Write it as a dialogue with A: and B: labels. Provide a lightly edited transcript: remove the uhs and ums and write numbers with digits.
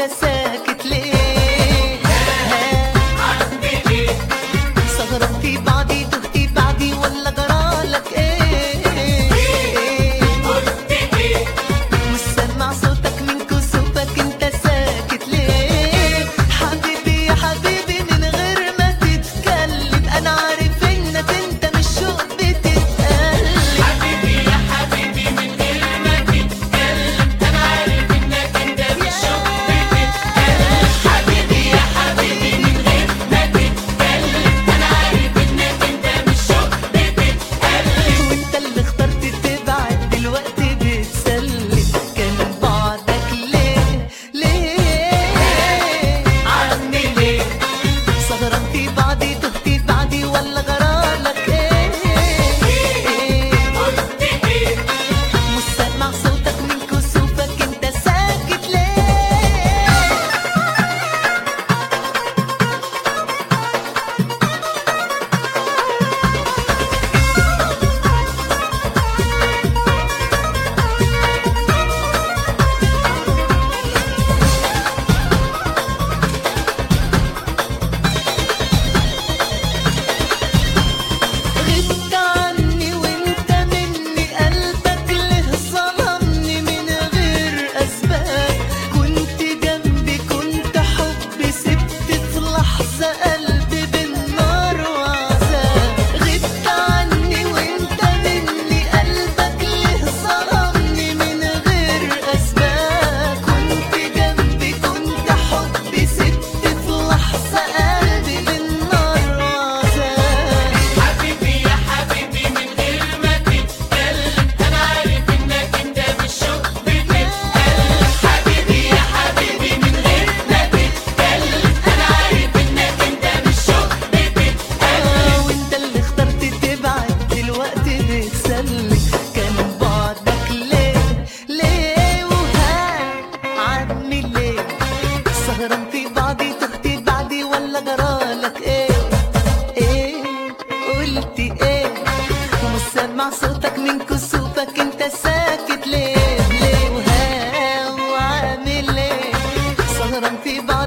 A: انت ساكت ليه؟
B: عامل ايه؟
A: سهران في بعضي تهتي بعدي ولا جرالك ايه؟
B: قلت ايه؟
A: مش سامع صوتك من كسوفك انت ساكت ليه؟ حبيبي يا حبيبي من غير ما تتكلم انا عارف انك انت مش شوق بتتقلب.
B: حبيبي يا حبيبي من غير ما تتكلم انا عارف انك انت مش شوق بتتكلم. حبيبي يا حبيبي من غير ما تتكلم انا عارف انك انت مش شوق بتتكلم.
A: وانت اللي اخترت تبعد دلوقتي بتسلم كان بعدك ليه؟
B: عامل ايه؟
A: سهران في بعضي تهتي بعدي ولا جرالك ايه؟
B: قلت ايه؟
A: مش سامع صوتك من كسوفك انت ساكت ليه؟ غبت عني وانت مني قلبك ليه ظلمني من غير اسباب. كنت جنبي كنت حبي سبت في لحظة قلبي بالنار وعذاب. غبت عني وانت مني قلبك ليه ظلمني من غير اسباب. كنت جنبي كنت حبي سبت في لحظة قلبي بالنار وعذاب.
B: حبيبي يا حبيبي من غير ما تتكلم انا عارف انك انت مش شوق بتتكلم. حبيبي يا حبيبي من غير ما تتكلم انا عارف انك انت مش شوق بتتكلم.
A: وانت اللي اخترت تبعد دلوقتي بتسلم كان بعدك ليه عامل ايه؟ سهران في بعضي تهتي بعدي ولا جرالك ايه؟ قلت ايه؟ ومش سامع صوتك من كسوفك انت ساكت ليه؟ وعامل ايه؟ سهران في بعضي